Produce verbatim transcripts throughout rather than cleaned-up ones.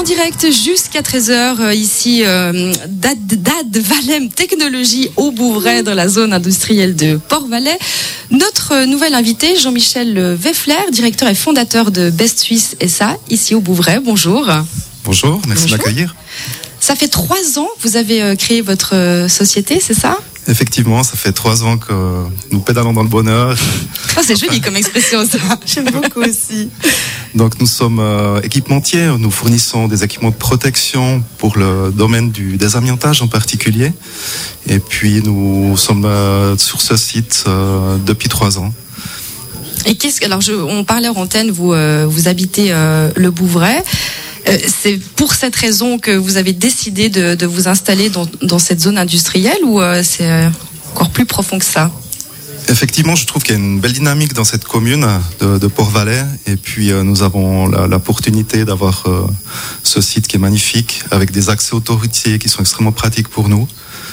direct jusqu'à treize heures, ici, euh, Dad, Dad Valem Technologies au Bouvray, dans la zone industrielle de Port-Valais. Notre nouvel invité, Jean-Michel Weffler, directeur et fondateur de Best Suisse S A, ici au Bouvray. Bonjour. Bonjour, merci Bonjour. de m'accueillir. Ça fait trois ans que vous avez créé votre société, c'est ça ? Effectivement, ça fait trois ans que nous pédalons dans le bonheur. Oh, c'est joli comme expression, ça. J'aime beaucoup aussi. Donc, nous sommes euh, équipementiers. Nous fournissons des équipements de protection pour le domaine du désamiantage en particulier. Et puis, nous sommes euh, sur ce site euh, depuis trois ans. Et qu'est-ce que, alors, je, on parlait en antenne, vous, euh, vous habitez euh, le Bouvray. Euh, c'est pour cette raison que vous avez décidé de, de vous installer dans, dans cette zone industrielle ou euh, c'est encore plus profond que ça ? Effectivement, je trouve qu'il y a une belle dynamique dans cette commune de, de Port-Valais. Et puis, euh, nous avons la, l'opportunité d'avoir euh, ce site qui est magnifique, avec des accès autoroutiers qui sont extrêmement pratiques pour nous.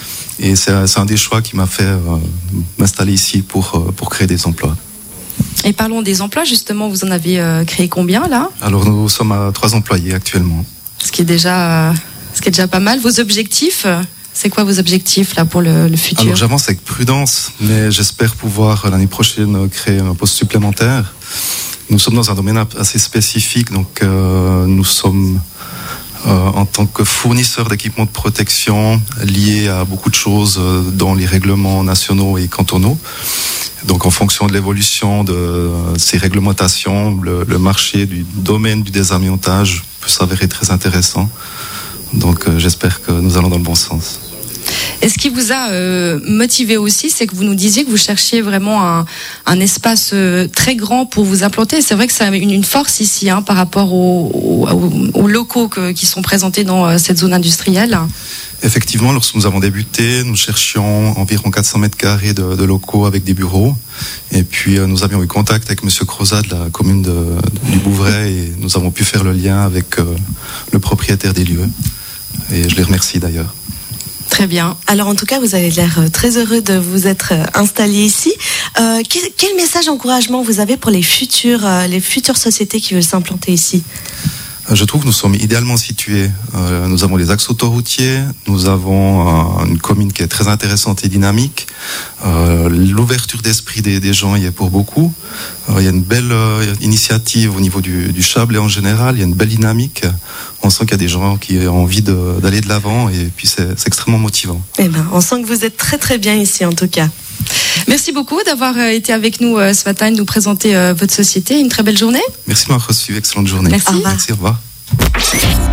Et c'est, c'est un des choix qui m'a fait euh, m'installer ici pour, euh, pour créer des emplois. Et parlons des emplois, justement, vous en avez euh, créé combien là ? Alors nous sommes à trois employés actuellement. Ce qui est déjà, euh, ce qui est déjà pas mal. Vos objectifs, c'est quoi vos objectifs là pour le, le futur ? Alors j'avance avec prudence, mais j'espère pouvoir l'année prochaine créer un poste supplémentaire. Nous sommes dans un domaine assez spécifique, donc euh, nous sommes euh, en tant que fournisseurs d'équipements de protection liés à beaucoup de choses dans les règlements nationaux et cantonaux. Donc, en fonction de l'évolution de ces réglementations, le, le marché du domaine du désamiantage peut s'avérer très intéressant. Donc, euh, j'espère que nous allons dans le bon sens. Et ce qui vous a euh, motivé aussi, c'est que vous nous disiez que vous cherchiez vraiment un, un espace euh, très grand pour vous implanter. C'est vrai que c'est une, une force ici hein, par rapport aux, aux, aux locaux que, qui sont présentés dans euh, cette zone industrielle. Effectivement, lorsque nous avons débuté, nous cherchions environ quatre cents mètres carrés de, de locaux avec des bureaux. Et puis, euh, nous avions eu contact avec Monsieur Crozat de la commune de, de, du Bouvray et nous avons pu faire le lien avec euh, le propriétaire des lieux. Et je les remercie d'ailleurs. Très bien. Alors en tout cas, vous avez l'air très heureux de vous être installé ici. Euh, quel, quel message d'encouragement vous avez pour les futures, euh, les futures sociétés qui veulent s'implanter ici ? Je trouve que nous sommes idéalement situés. Euh, nous avons les axes autoroutiers, nous avons euh, une commune qui est très intéressante et dynamique. Euh, l'ouverture d'esprit des, des gens y est pour beaucoup. Euh, il y a une belle euh, initiative au niveau du, du Chablais en général. Il y a une belle dynamique. On sent qu'il y a des gens qui ont envie de, d'aller de l'avant et puis c'est, c'est extrêmement motivant. Eh ben, on sent que vous êtes très très bien ici en tout cas. Merci beaucoup d'avoir été avec nous ce matin et de nous présenter votre société. Une très belle journée. Merci de m'avoir reçu. Excellente journée. Merci. Merci, au revoir.